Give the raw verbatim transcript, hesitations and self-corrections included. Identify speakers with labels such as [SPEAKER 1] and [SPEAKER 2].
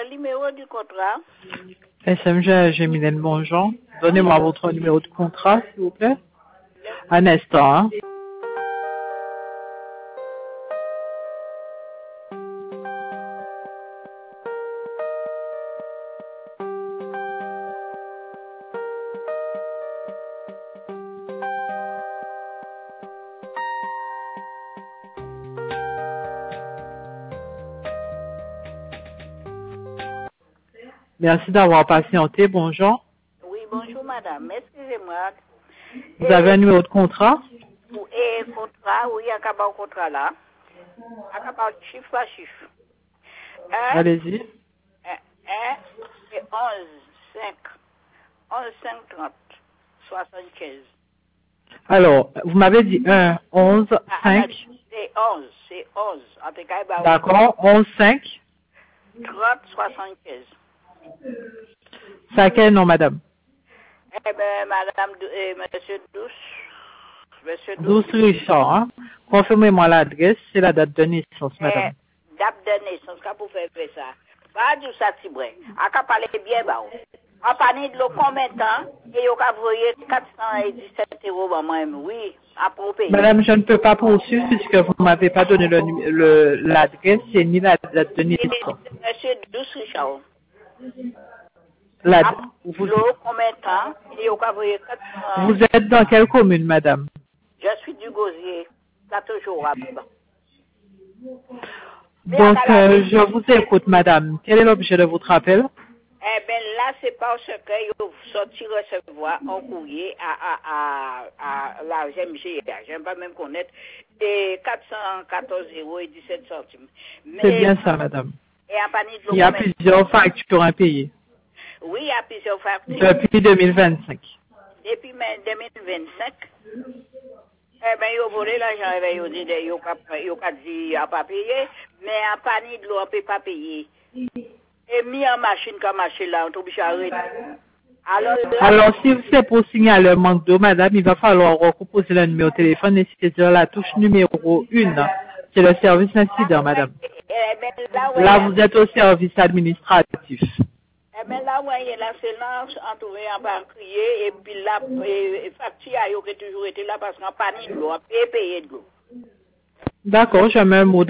[SPEAKER 1] le numéro du contrat.
[SPEAKER 2] S M G Gémilène Bonjean. Donnez-moi votre numéro de contrat, s'il vous plaît. Un instant, hein. Merci d'avoir patienté. Bonjour.
[SPEAKER 1] Oui, bonjour madame. Excusez-moi.
[SPEAKER 2] Vous avez un numéro de contrat?
[SPEAKER 1] Et contrat, oui, à capable contrat là. À capable chiffre par chiffre. un,
[SPEAKER 2] Allez-y.
[SPEAKER 1] un et onze, cinq. onze, cinq, trente, soixante-quinze.
[SPEAKER 2] Alors, vous m'avez dit un, onze, cinq.
[SPEAKER 1] C'est onze, c'est onze. En tout cas, bah,
[SPEAKER 2] D'accord, onze, cinq.
[SPEAKER 1] trente, soixante-quinze.
[SPEAKER 2] C'est à quel nom, madame?
[SPEAKER 1] Eh bien, madame, eh, monsieur Douce. Monsieur Douce.
[SPEAKER 2] Douce Richard, hein? Confirmez-moi l'adresse, c'est la date de naissance, madame.
[SPEAKER 1] Eh, date de naissance, quand vous faites ça. Pas du ça, si vrai. À qu'à parler bien, bah, en panier de l'eau combien de temps, et au cas voyez quatre cent dix-sept euros, bah, moi-même, oui, à propos.
[SPEAKER 2] Madame, je ne peux pas poursuivre puisque vous ne m'avez pas donné le, le, l'adresse et ni la date de naissance.
[SPEAKER 1] Monsieur Douce Richard.
[SPEAKER 2] La,
[SPEAKER 1] vous, l'eau combien de temps, et au cas voyez quatre cents.
[SPEAKER 2] Vous êtes dans quelle commune, madame?
[SPEAKER 1] Je suis du Gosier, quatre jours à bas.
[SPEAKER 2] Donc, euh, je vous écoute, madame. Quel est l'objet de votre appel?
[SPEAKER 1] Eh bien, là, c'est parce que vous sorti recevoir un courrier à, à, à, à la G M G. J'aime pas même connaître. Et quatre cent quatorze euros et dix-sept centimes.
[SPEAKER 2] C'est bien ça, madame.
[SPEAKER 1] Et à panier de
[SPEAKER 2] il y a plusieurs factures impayées.
[SPEAKER 1] Oui, il y a plusieurs factures.
[SPEAKER 2] Depuis deux mille vingt-cinq.
[SPEAKER 1] Depuis deux mille vingt-cinq. Eh bien, ils ont volé l'argent, ils ont dit, ils ont dit, ils n'ont pas payé, mais à panier de l'eau, on ne peut pas payer. Et mis en machine comme machine là, on est obligé d'arrêter. Alors,
[SPEAKER 2] Alors, si c'est pour signaler un manque d'eau, madame, il va falloir recomposer le numéro de téléphone et c'est sur la touche numéro un. C'est le service incident, madame. Là, vous êtes au service administratif.
[SPEAKER 1] Eh bien, là, vous voyez, là, c'est là, entouré en banquier, et puis là, et, et facture a toujours été là parce qu'en panique de l'eau, on peut payer de l'eau.
[SPEAKER 2] D'accord, je mets un mot